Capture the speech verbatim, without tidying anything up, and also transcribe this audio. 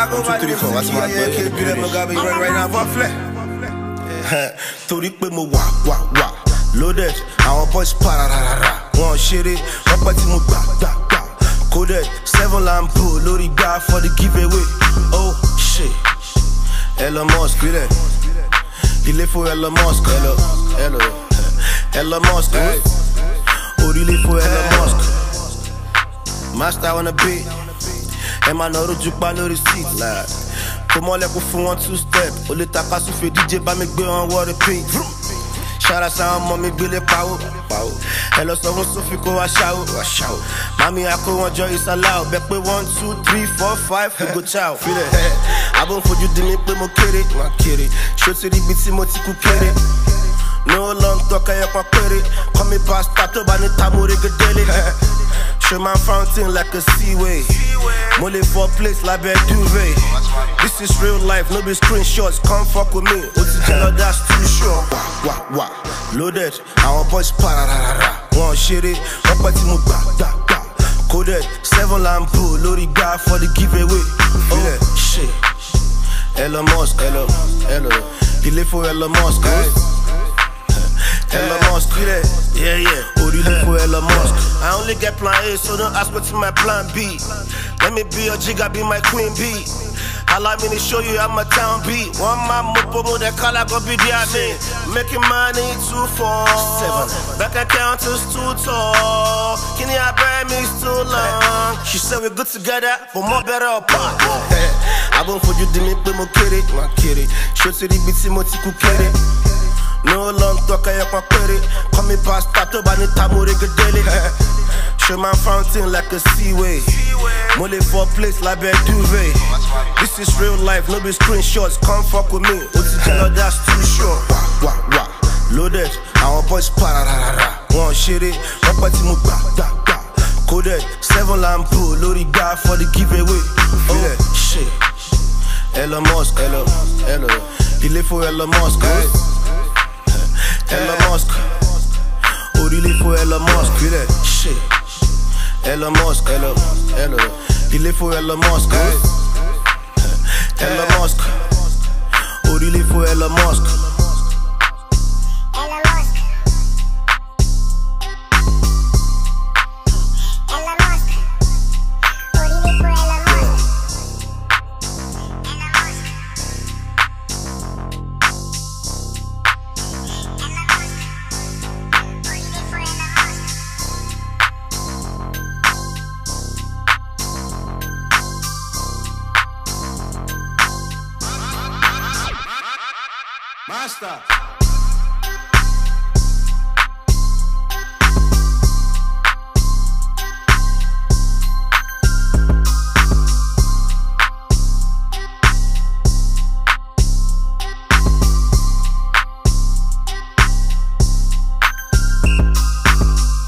One, two, three, four. That's my boy. Yeah, be ready right now for flat. Torí pé mo wà wà wà loaded. Our boys pararara. One shitty. Ọpẹ́ tí mo gbà gbà gbà. Coded. Seven lampo lórí gbà for the giveaway. Oh shit. Elon Musk, be there. Il est faux Elon Musk. Hello, hello. Elon Musk, hey. Orílẹ̀ fún Elon Musk. Master on the beat. Ẹ máa nọ̀rọ̀ jù pa lórí seat. Kò mọ́lẹ̀ kó fún wọn two step. O lè ta ká súfè D J bá mi gbé wọn wọ́ repeat. Ṣára sáwọn ọmọ mi gbélé pawó. Ẹ lọ sọ fún Sophie kó wá ṣáwó. Mami àkó wọn jọ ìsàlá. Ọbẹ̀ pé one two three four five we go chow. Àbò ń fojú di mi pé mo kéré. Ṣó ti rí ibi tí mo ti kú kéré. No long talk ẹyọ kan péré. Call me pastor tó bá ní tamore gedele. Show my fountain like a seaway. Mo lè for place lábẹ́ duvet. This is real life, no be screenshots. Come fuck with me. O ti jẹ́ lọ that's too sure. Wà wà loaded. Our boys pararara. Wọ́n ṣeré. Ọpẹ́ tí mo gbà gbà gbà. Coded. Seven lampo lórí gbà for the giveaway. Oh shit. Elon Musk, hello, hello. Il est faux Elon Musk, hey. Elon Musk, yeah, yeah. Orílẹ̀ fún Elon Musk. I only get plan A, so don't ask what's my plan B. Let me be your jigga, be my queen bee. Allow me to show you how my town be. One man mopo mo de kala go be the me. Making money two four seven. Back account is too tall. Can you bear me too long? She said we're good together, but more better apart. I won't for you to me pé mo kéré, ma kéré. Ṣó ti rí ibi tí mo ti kú kéré. No long talk ẹyọ kan péré. Call me pastor tó bá ní tamore gedele. Show my fountain like a seaway. Mo lè for place lábẹ́ duvet. This is real life, no be screenshots. Come fuck with me. O ti jẹ́ lọ that's too sure. Wà wà loaded. Our boys pararara. Wọ́n ṣeré. Ọpẹ́ tí mo gbà gbà gbà. Coded. Seven lampo lórí gbà for the giveaway. Oh shit. Elon Musk, hello, hello. Il est faux Elon Musk, hey. Elon Musk. Orílẹ̀ fún Elon Musk, shit. Elon Musk, hello, hello. Il est faux Elon Musk, hey. Elon Musk. Orílẹ̀ fún Elon Musk. Elon Musk. Elon Musk. Orílẹ̀ fún Elon Musk. Master.